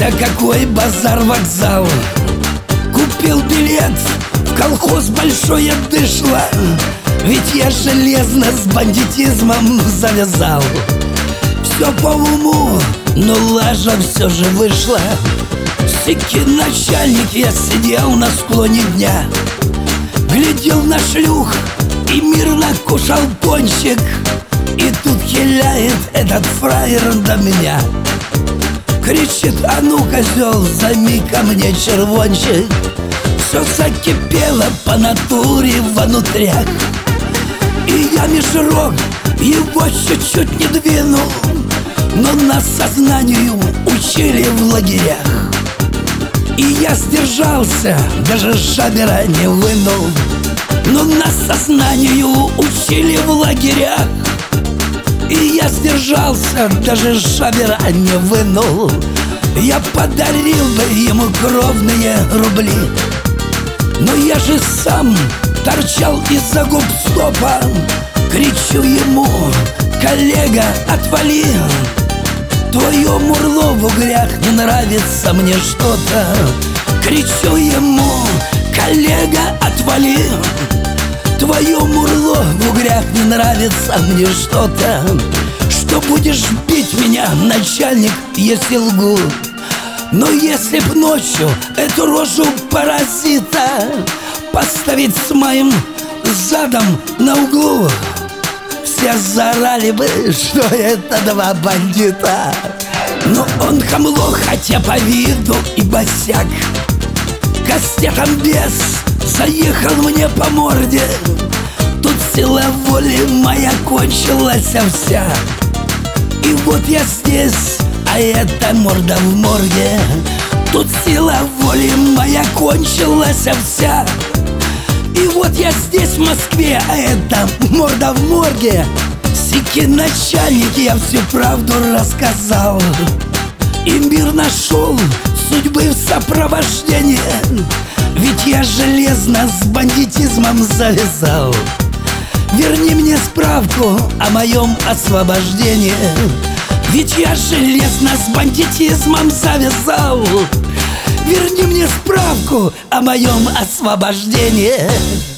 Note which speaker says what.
Speaker 1: Да какой базар-вокзал! Купил билет в колхоз большое дышло, ведь я железно с бандитизмом завязал. Все по уму, но лажа все же вышла. Сики начальник, я сидел на склоне дня, глядел на шлюх и мирно кушал пончик. И тут хиляет этот фраер до меня, кричит: а ну, козел, займи ко мне червончик. Все закипело по натуре внутрях, и я меж рог его чуть-чуть не двинул. Но нас сознанию учили в лагерях, и я сдержался, даже шабера не вынул. Но нас сознанию учили в лагерях, и я сдержался, даже шабера не вынул. Я подарил бы ему кровные рубли, но я же сам торчал из-за губ стопа. Кричу ему: коллега, отвали, твое мурло в угрях не нравится мне что-то. Кричу ему: коллега, отвали, твое мурло в угрях не нравится мне что-то. Что будешь бить меня, начальник, если лгу? Но если б ночью эту рожу паразита поставить с моим задом на углу, все заорали бы, что это два бандита. Но он хамло, хотя по виду и босяк, кастетом без заехал мне по морде. Тут сила воли моя кончилась вся, и вот я здесь, а это морда в морге. Тут сила воли моя кончилась вся, и вот я здесь, в Москве, а это морда в морге. Сики начальник, я всю правду рассказал, и мир нашел судьбы в сопровождении, ведь я железно с бандитизмом завязал. Верни мне справку о моем освобождении, ведь я железно с бандитизмом завязал. Верни мне справку о моем освобождении.